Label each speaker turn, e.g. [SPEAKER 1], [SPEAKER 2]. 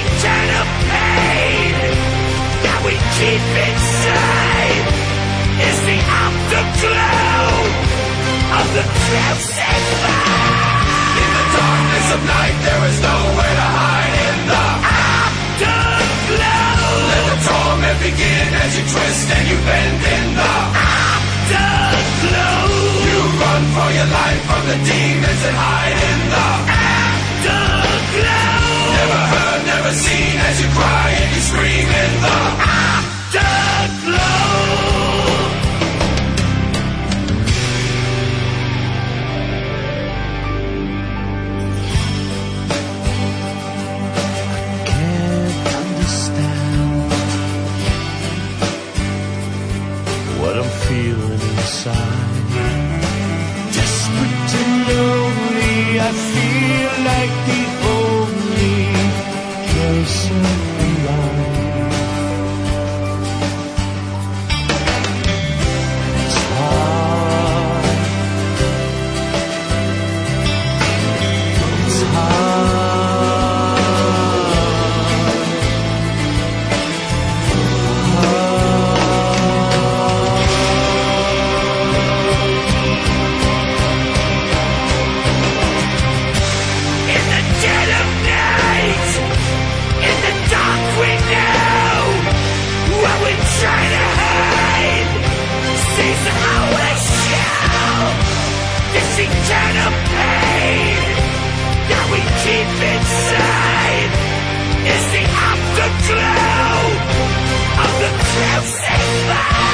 [SPEAKER 1] eternal pain that we keep inside is the afterglow of the crimson fire. In the darkness of night, there is nowhere to hide. In the afterglow, let the torment begin as you twist and you bend. In the afterglow, you run for your life from the demons that hide. In the afterglow, never heard, never seen as you cry and you scream. In the afterglow.
[SPEAKER 2] Feeling inside, desperate and lonely, I feel like the only person alive. It's hard, it's hard.
[SPEAKER 1] Try to hide, sees how I show this eternal pain that we keep inside is the afterglow of the crimson fire.